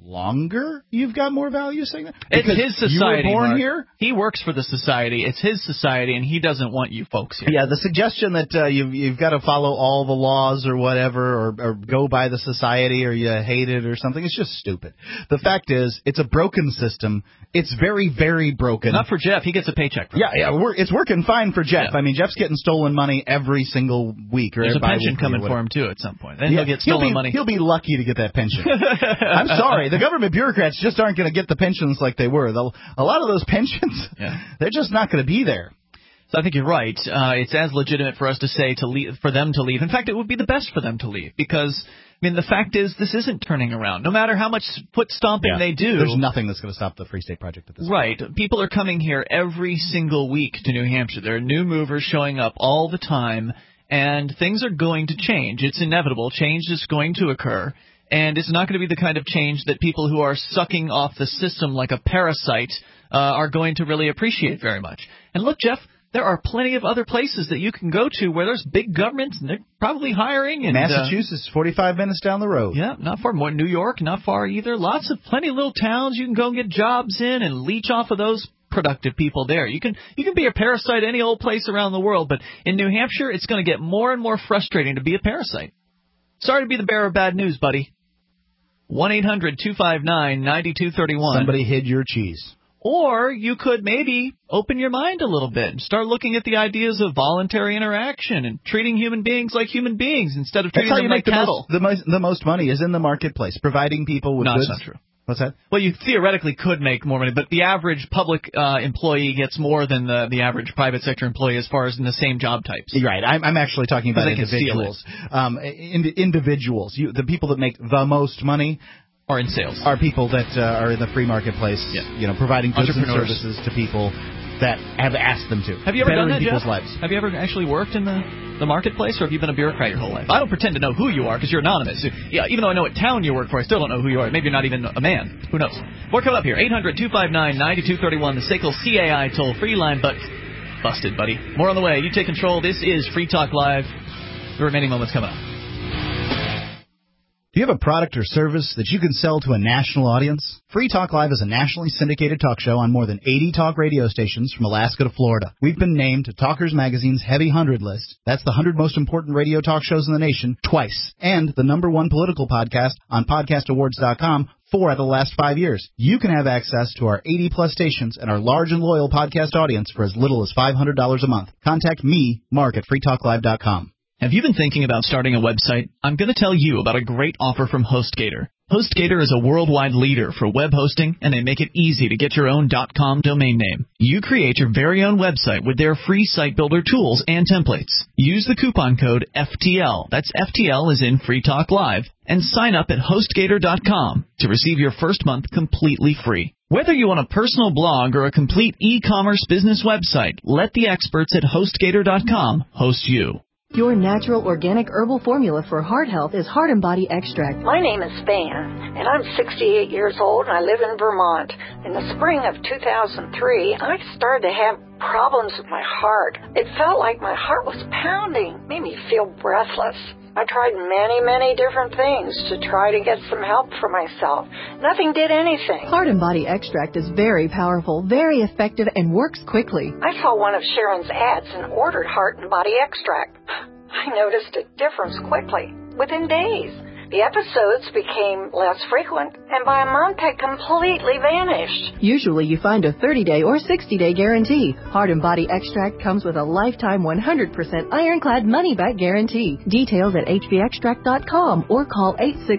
Speaker 2: longer you've got more value saying that?
Speaker 1: It's his society,
Speaker 2: you were born
Speaker 1: Mark.
Speaker 2: here?
Speaker 1: He works for the society. It's his society, and he doesn't want you folks here.
Speaker 2: Yeah, the suggestion that you've got to follow all the laws or whatever, or go by the society, or you hate it or something, it's just stupid. The fact is, it's a broken system. It's very, very broken.
Speaker 1: Not for Jeff. He gets a paycheck from it.
Speaker 2: It's working fine for Jeff.
Speaker 1: Yeah.
Speaker 2: I mean, Jeff's getting stolen money every single week.
Speaker 1: There's a pension coming for him, too, at some point. Then he'll get stolen money.
Speaker 2: He'll be lucky to get that pension. I'm sorry. The government bureaucrats just aren't going to get the pensions like they were. A lot of those pensions, they're just not going to be there.
Speaker 1: So I think you're right. It's as legitimate for us to say for them to leave. In fact, it would be the best for them to leave because, I mean, the fact is this isn't turning around. No matter how much foot stomping they do.
Speaker 2: There's nothing that's going to stop the Free State Project at this point.
Speaker 1: Right. People are coming here every single week to New Hampshire. There are new movers showing up all the time, and things are going to change. It's inevitable. Change is going to occur. And it's not going to be the kind of change that people who are sucking off the system like a parasite are going to really appreciate very much. And look, Jeff, there are plenty of other places that you can go to where there's big governments, and they're probably hiring. And
Speaker 2: Massachusetts, 45 minutes down the road.
Speaker 1: Yeah, not far. More New York, not far either. Plenty of little towns you can go and get jobs in and leech off of those productive people there. You can be a parasite any old place around the world, but in New Hampshire, it's going to get more and more frustrating to be a parasite. Sorry to be the bearer of bad news, buddy. 1-800-259-9231.
Speaker 2: Somebody hid your cheese.
Speaker 1: Or you could maybe open your mind a little bit and start looking at the ideas of voluntary interaction and treating human beings like human beings instead of treating them like cattle.
Speaker 2: The most money is in the marketplace, providing people with goods.
Speaker 1: That's not true.
Speaker 2: What's that?
Speaker 1: Well, you theoretically could make more money, but the average public employee gets more than the average private sector employee as far as in the same job types.
Speaker 2: Right. I'm actually talking about individuals. Individuals. The people that make the most money
Speaker 1: are in sales.
Speaker 2: Are people that are in the free marketplace, providing goods and services to people that have asked them to.
Speaker 1: Have you ever done that, Jeff?
Speaker 2: Lives.
Speaker 1: Have you ever actually worked in the marketplace, or have you been a bureaucrat your whole life? I don't pretend to know who you are because you're anonymous. Yeah, even though I know what town you work for, I still don't know who you are. Maybe you're not even a man. Who knows? More coming up here. 800-259-9231, the SACL CAI toll-free line, but busted, buddy. More on the way. You take control. This is Free Talk Live. The remaining moments coming up.
Speaker 2: Do you have a product or service that you can sell to a national audience? Free Talk Live is a nationally syndicated talk show on more than 80 talk radio stations from Alaska to Florida. We've been named to Talkers Magazine's Heavy 100 list. That's the 100 most important radio talk shows in the nation twice. And the #1 political podcast on podcastawards.com 4 out of the last 5 years. You can have access to our 80-plus stations and our large and loyal podcast audience for as little as $500 a month. Contact me, Mark, at freetalklive.com.
Speaker 1: Have you been thinking about starting a website? I'm going to tell you about a great offer from HostGator. HostGator is a worldwide leader for web hosting, and they make it easy to get your own .com domain name. You create your very own website with their free site builder tools and templates. Use the coupon code FTL, that's FTL as in Free Talk Live, and sign up at HostGator.com to receive your first month completely free. Whether you want a personal blog or a complete e-commerce business website, let the experts at HostGator.com host you.
Speaker 14: Your natural organic herbal formula for heart health is Heart and Body Extract.
Speaker 15: My name is Fan, and I'm 68 years old, and I live in Vermont. In the spring of 2003, I started to have problems with my heart. It felt like my heart was pounding, made me feel breathless. I tried many different things to try to get some help for myself. Nothing did anything.
Speaker 14: Heart and Body Extract is very powerful, very effective, and works quickly.
Speaker 15: I saw one of Sharon's ads and ordered Heart and Body Extract. I noticed a difference quickly, within days. The episodes became less frequent, and by a month had completely vanished.
Speaker 14: Usually you find a 30-day or 60-day guarantee. Heart and Body Extract comes with a lifetime 100% ironclad money-back guarantee. Details at hbextract.com or call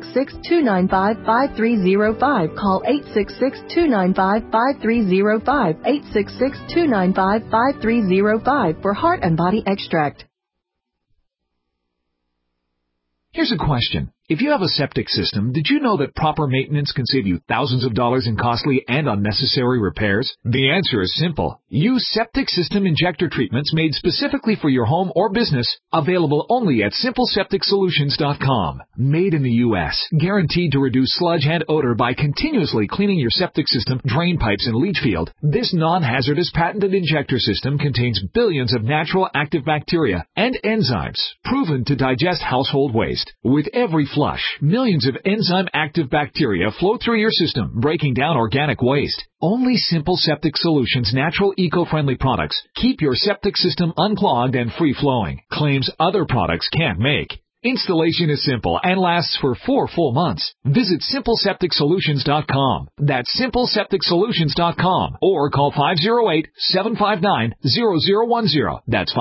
Speaker 14: 866-295-5305. Call 866-295-5305. 866-295-5305 for Heart and Body Extract.
Speaker 16: Here's a question. If you have a septic system, did you know that proper maintenance can save you thousands of dollars in costly and unnecessary repairs? The answer is simple. Use septic system injector treatments made specifically for your home or business, available only at simplesepticsolutions.com. Made in the U.S., guaranteed to reduce sludge and odor by continuously cleaning your septic system, drain pipes, and leach field. This non-hazardous patented injector system contains billions of natural active bacteria and enzymes proven to digest household waste. With every flush. Millions of enzyme-active bacteria flow through your system, breaking down organic waste. Only Simple Septic Solutions natural eco-friendly products keep your septic system unclogged and free-flowing. Claims other products can't make. Installation is simple and lasts for 4 full months. Visit SimpleSepticSolutions.com. That's SimpleSepticSolutions.com. Or call 508-759-0010. That's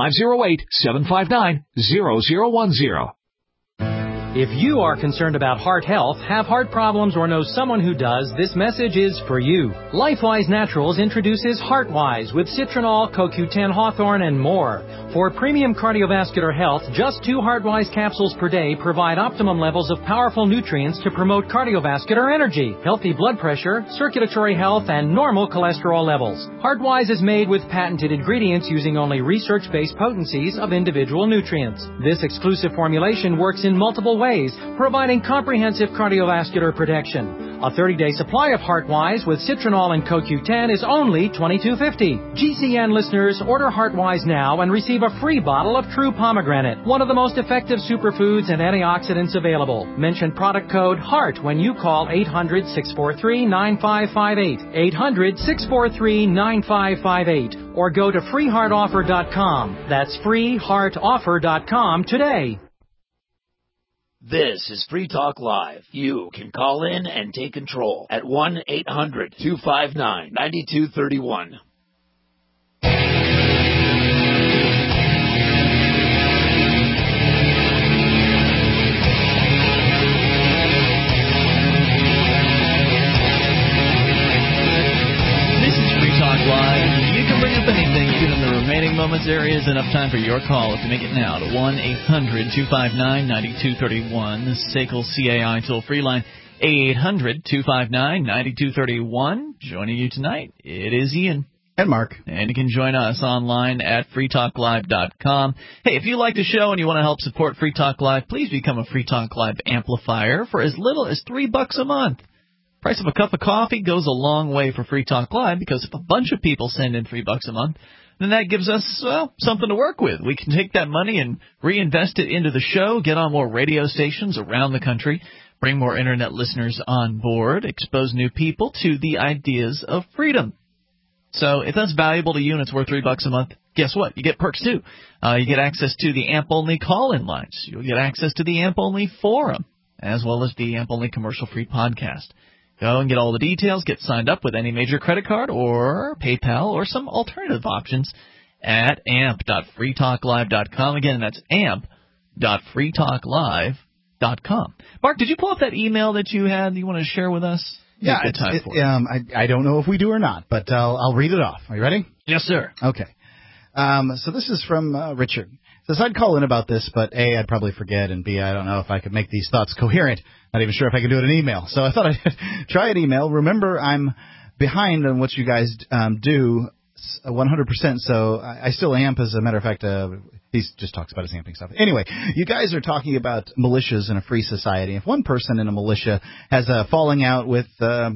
Speaker 16: 508-759-0010.
Speaker 17: If you are concerned about heart health, have heart problems, or know someone who does, this message is for you. LifeWise Naturals introduces HeartWise with citronal, CoQ10, hawthorn, and more. For premium cardiovascular health, just 2 HeartWise capsules per day provide optimum levels of powerful nutrients to promote cardiovascular energy, healthy blood pressure, circulatory health, and normal cholesterol levels. HeartWise is made with patented ingredients using only research-based potencies of individual nutrients. This exclusive formulation works in multiple ways, providing comprehensive cardiovascular protection. A 30-day supply of HeartWise with citronal and CoQ10 is only $22.50. GCN listeners, order HeartWise now and receive a free bottle of True Pomegranate, one of the most effective superfoods and antioxidants available. Mention product code HEART when you call 800-643-9558, 800-643-9558, or go to freeheartoffer.com. That's freeheartoffer.com today.
Speaker 9: This is Free Talk Live. You can call in and take control at 1-800-259-9231.
Speaker 1: Live. You can bring up anything. Even in the remaining moments, there is enough time for your call if you make it now to 1-800-259-9231. The SACL CAI toll-free line, 800-259-9231. Joining you tonight, it is Ian.
Speaker 2: And Mark.
Speaker 1: And you can join us online at freetalklive.com. Hey, if you like the show and you want to help support Free Talk Live, please become a Free Talk Live amplifier for as little as $3 a month. Price of a cup of coffee goes a long way for Free Talk Live, because if a bunch of people send in $3 a month, then that gives us, well, something to work with. We can take that money and reinvest it into the show, get on more radio stations around the country, bring more Internet listeners on board, expose new people to the ideas of freedom. So if that's valuable to you and it's worth $3 a month, guess what? You get perks too. You get access to the AMP-only call-in lines. You'll get access to the AMP-only forum, as well as the AMP-only commercial-free podcast. Go and get all the details, get signed up with any major credit card or PayPal or some alternative options at amp.freetalklive.com. Again, that's amp.freetalklive.com. Mark, did you pull up that email that you had you want to share with us?
Speaker 2: Yeah, I don't know if we do or not, but I'll read it off. Are you ready?
Speaker 1: Yes, sir.
Speaker 2: Okay. So this is from Richard. It says, I'd call in about this, but A, I'd probably forget, and B, I don't know if I could make these thoughts coherent. Not even sure if I could do it in email. So I thought I'd try an email. Remember, I'm behind on what you guys do 100%, so I still amp, as a matter of fact. He just talks about his amping stuff. Anyway, you guys are talking about militias in a free society. If one person in a militia has a falling out with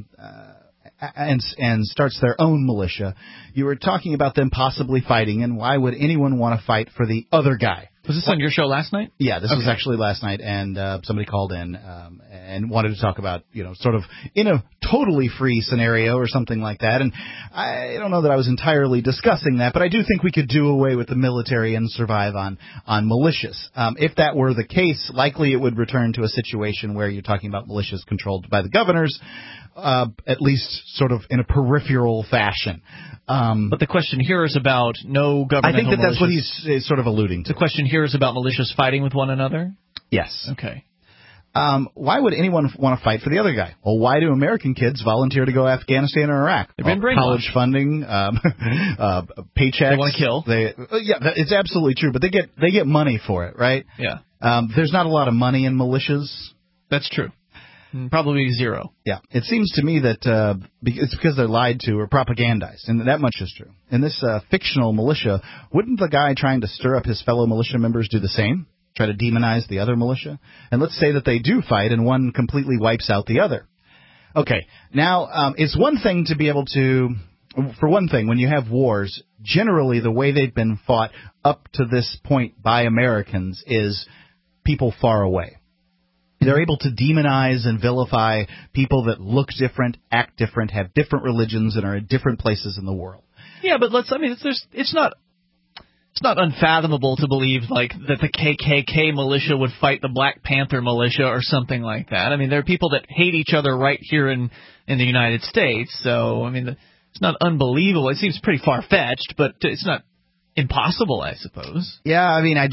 Speaker 2: and starts their own militia, you were talking about them possibly fighting, and why would anyone want to fight for the other guy?
Speaker 1: Was this on your show last night?
Speaker 2: Yeah, this was actually last night, and somebody called in and wanted to talk about, sort of in a totally free scenario or something like that. And I don't know that I was entirely discussing that, but I do think we could do away with the military and survive on militias. If that were the case, likely it would return to a situation where you're talking about militias controlled by the governors, at least sort of in a peripheral fashion.
Speaker 1: But the question here is about no governmental
Speaker 2: I think that that's
Speaker 1: militias.
Speaker 2: what he's sort of alluding to.
Speaker 1: The question here is about militias fighting with one another?
Speaker 2: Yes.
Speaker 1: Okay.
Speaker 2: Why would anyone want to fight for the other guy? Well, why do American kids volunteer to go to Afghanistan or Iraq?
Speaker 1: They've been brainwashed.
Speaker 2: College funding, paychecks.
Speaker 1: They want to kill.
Speaker 2: It's absolutely true, but they get money for it, right?
Speaker 1: Yeah.
Speaker 2: There's not a lot of money in militias.
Speaker 1: That's true. Probably zero.
Speaker 2: Yeah. It seems to me that it's because they're lied to or propagandized, and that much is true. In this fictional militia, wouldn't the guy trying to stir up his fellow militia members do the same? Try to demonize the other militia? And let's say that they do fight and one completely wipes out the other. Okay. Now, it's one thing to be able to, for one thing, when you have wars, generally the way they've been fought up to this point by Americans is people far away. They're able to demonize and vilify people that look different, act different, have different religions, and are in different places in the world.
Speaker 1: Yeah, but it's not unfathomable to believe like that the KKK militia would fight the Black Panther militia or something like that. I mean, there are people that hate each other right here in the United States. So, I mean, it's not unbelievable. It seems pretty far-fetched, but it's not impossible, I suppose.
Speaker 2: Yeah, I mean,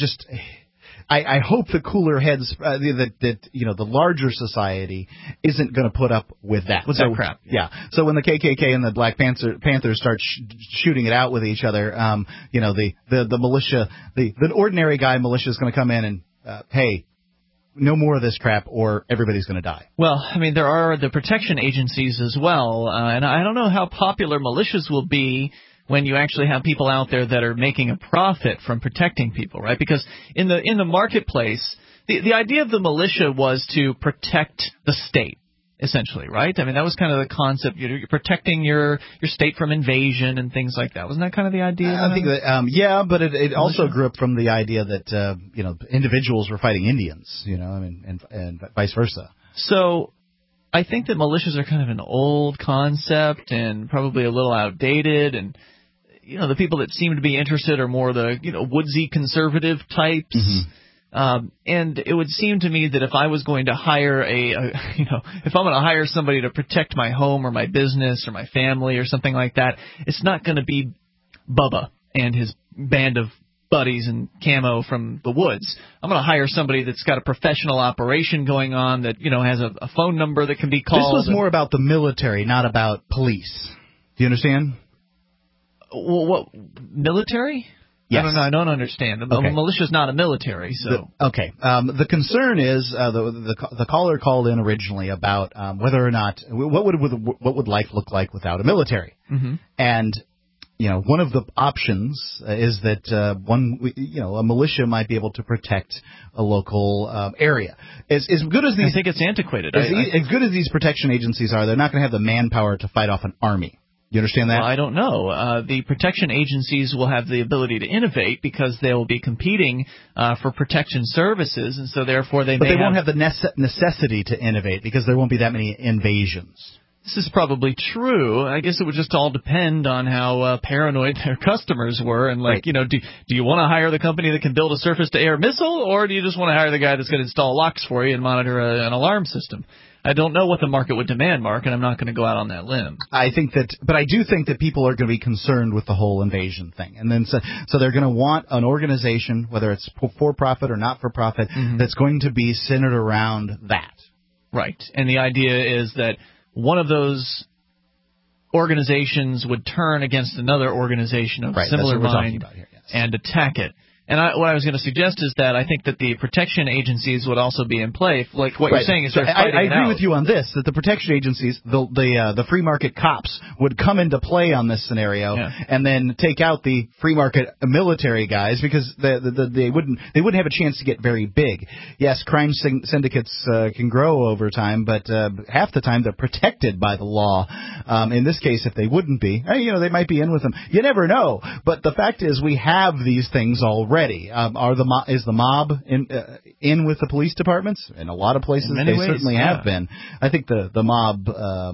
Speaker 2: I hope the cooler heads, that the larger society isn't going to put up with that.
Speaker 1: With that crap.
Speaker 2: Yeah. So when the KKK and the Black Panthers start shooting it out with each other, the militia, the ordinary guy militia is going to come in and, hey, no more of this crap or everybody's going to die.
Speaker 1: Well, I mean, there are the protection agencies as well, and I don't know how popular militias will be when you actually have people out there that are making a profit from protecting people, right? Because in the marketplace, the idea of the militia was to protect the state, essentially, right? I mean, that was kind of the concept. You're protecting your state from invasion and things like that. Wasn't that kind of the idea?
Speaker 2: I think that, but it also grew up from the idea that, individuals were fighting Indians, and vice versa.
Speaker 1: So I think that militias are kind of an old concept and probably a little outdated, and the people that seem to be interested are more the woodsy conservative types. Mm-hmm. And it would seem to me that if I was going to hire if I'm going to hire somebody to protect my home or my business or my family or something like that, it's not going to be Bubba and his band of buddies in camo from the woods. I'm going to hire somebody that's got a professional operation going on that has a phone number that can be called.
Speaker 2: This was more about the military, not about police. Do you understand?
Speaker 1: Well, what, military?
Speaker 2: Yes.
Speaker 1: I don't understand. The militia's not a military, so.
Speaker 2: The concern is the caller called in originally about whether or not what would life look like without a military,
Speaker 1: mm-hmm.
Speaker 2: and one of the options is that a militia might be able to protect a local area. As good as these,
Speaker 1: I think it's antiquated.
Speaker 2: As good as these protection agencies are, they're not going to have the manpower to fight off an army. You understand that?
Speaker 1: Well, I don't know. The protection agencies will have the ability to innovate because they will be competing for protection services, and so therefore they
Speaker 2: won't have the necessity to innovate because there won't be that many invasions.
Speaker 1: This is probably true. I guess it would just all depend on how paranoid their customers were, and do you want to hire the company that can build a surface-to-air missile, or do you just want to hire the guy that's going to install locks for you and monitor an alarm system? I don't know what the market would demand, Mark, and I'm not going to go out on that limb.
Speaker 2: But I do think that people are going to be concerned with the whole invasion thing, and then so they're going to want an organization, whether it's for profit or not for profit, mm-hmm. that's going to be centered around that.
Speaker 1: Right, and the idea is that one of those organizations would turn against another organization of similar mind and attack it. And what I was going to suggest is that I think that the protection agencies would also be in play. Like what you're saying is,
Speaker 2: I agree with you on this, that the protection agencies, the free market cops, would come into play on this scenario, and then take out the free market military guys because they wouldn't have a chance to get very big. Yes, crime syndicates can grow over time, but half the time they're protected by the law. In this case, if they wouldn't be, they might be in with them. You never know. But the fact is, we have these things already. Is the mob in with the police departments? In a lot of places, they certainly have been. I think the mob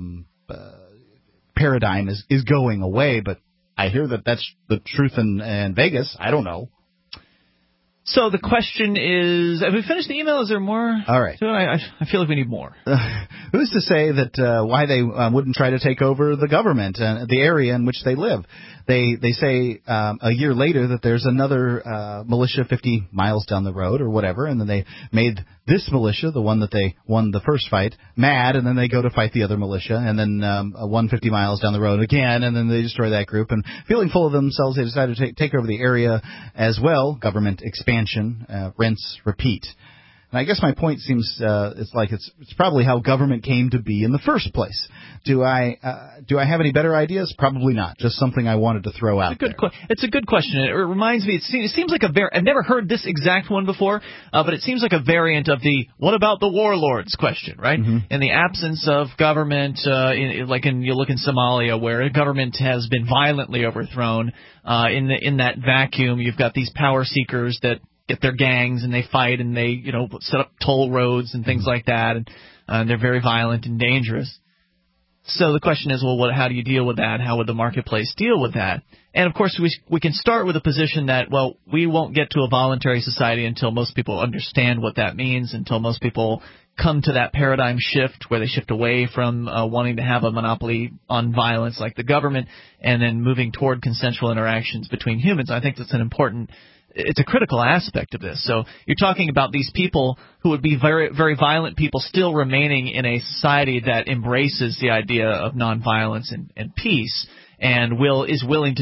Speaker 2: paradigm is going away, but I hear that that's the truth in Vegas. I don't know.
Speaker 1: So the question is, have we finished the email? Is there more?
Speaker 2: All right.
Speaker 1: I feel like we need more.
Speaker 2: Who's to say that why they wouldn't try to take over the government and the area in which they live? They say a year later that there's another militia 50 miles down the road or whatever, and then they made this militia, the one that they won the first fight, mad, and then they go to fight the other militia, and then 150 miles down the road again, and then they destroy that group. And feeling full of themselves, they decided to take over the area as well. Government expansion, rinse, repeat. And I guess my point seems it's probably how government came to be in the first place. Do I have any better ideas? Probably not. Just something I wanted to throw out.
Speaker 1: It's a good question. It reminds me. It seems like I've never heard this exact one before, but it seems like a variant of the "what about the warlords" question, right?
Speaker 2: Mm-hmm.
Speaker 1: In the absence of government, you look in Somalia where government has been violently overthrown. In that vacuum, you've got these power seekers that get their gangs and they fight and they, set up toll roads and things like that, and they're very violent and dangerous. So the question is, well, how do you deal with that? How would the marketplace deal with that? And, of course, we can start with a position that, well, we won't get to a voluntary society until most people understand what that means, until most people come to that paradigm shift where they shift away from wanting to have a monopoly on violence like the government and then moving toward consensual interactions between humans. I think that's it's a critical aspect of this. So you're talking about these people who would be very, very violent people still remaining in a society that embraces the idea of nonviolence and peace and are willing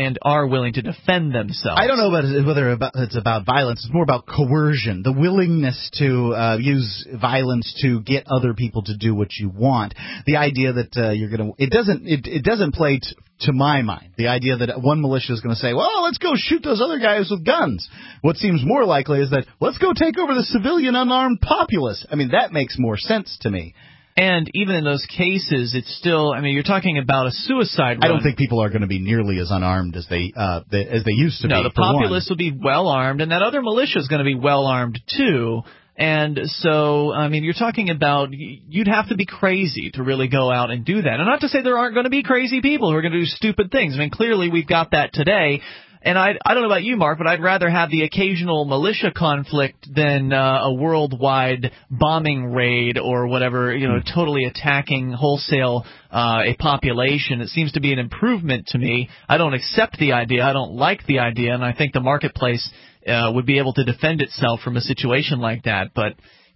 Speaker 1: to defend themselves.
Speaker 2: I don't know whether it's about violence. It's more about coercion, the willingness to use violence to get other people to do what you want. The idea that you're going to it doesn't play to my mind, the idea that one militia is going to say, well, let's go shoot those other guys with guns. What seems more likely is that let's go take over the civilian unarmed populace. I mean, that makes more sense to me.
Speaker 1: And even in those cases, it's still, you're talking about a suicide run.
Speaker 2: I don't think people are going to be nearly as unarmed as they used to be.
Speaker 1: No, the populace will be well armed, and that other militia is going to be well armed too. And so, you're talking about you'd have to be crazy to really go out and do that. And not to say there aren't going to be crazy people who are going to do stupid things. Clearly we've got that today. And I don't know about you, Mark, but I'd rather have the occasional militia conflict than a worldwide bombing raid or whatever, totally attacking wholesale a population. It seems to be an improvement to me. I don't accept the idea. I don't like the idea, and I think the marketplace would be able to defend itself from a situation like that. But,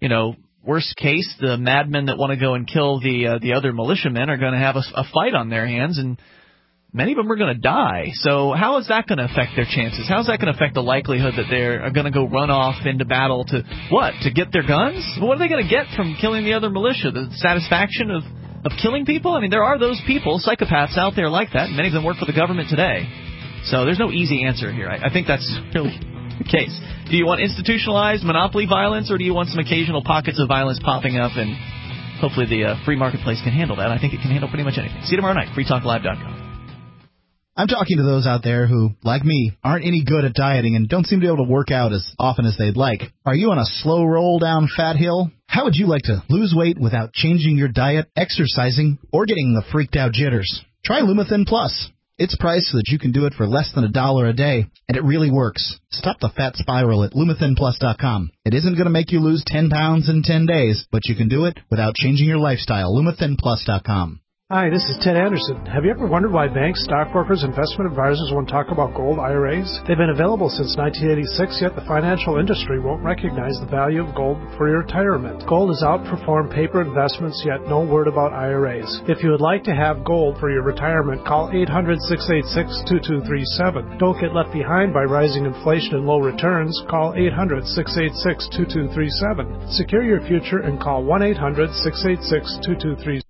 Speaker 1: worst case, the madmen that want to go and kill the other militiamen are going to have a fight on their hands, and many of them are going to die. So how is that going to affect their chances? How is that going to affect the likelihood that they're going to go run off into battle to what? To get their guns? What are they going to get from killing the other militia? The satisfaction of killing people? There are those people, psychopaths out there like that. Many of them work for the government today. So there's no easy answer here. I think that's really the case. Do you want institutionalized monopoly violence, or do you want some occasional pockets of violence popping up? And hopefully the free marketplace can handle that. I think it can handle pretty much anything. See you tomorrow night, freetalklive.com.
Speaker 2: I'm talking to those out there who, like me, aren't any good at dieting and don't seem to be able to work out as often as they'd like. Are you on a slow roll down fat hill? How would you like to lose weight without changing your diet, exercising, or getting the freaked out jitters? Try Lumithin Plus. It's priced so that you can do it for less than $1 a day, and it really works. Stop the fat spiral at LumithinPlus.com. It isn't going to make you lose 10 pounds in 10 days, but you can do it without changing your lifestyle. LumithinPlus.com.
Speaker 18: Hi, this is Ted Anderson. Have you ever wondered why banks, stockbrokers, investment advisors won't talk about gold IRAs? They've been available since 1986, yet the financial industry won't recognize the value of gold for your retirement. Gold has outperformed paper investments, yet no word about IRAs. If you would like to have gold for your retirement, call 800-686-2237. Don't get left behind by rising inflation and low returns. Call 800-686-2237. Secure your future and call 1-800-686-2237.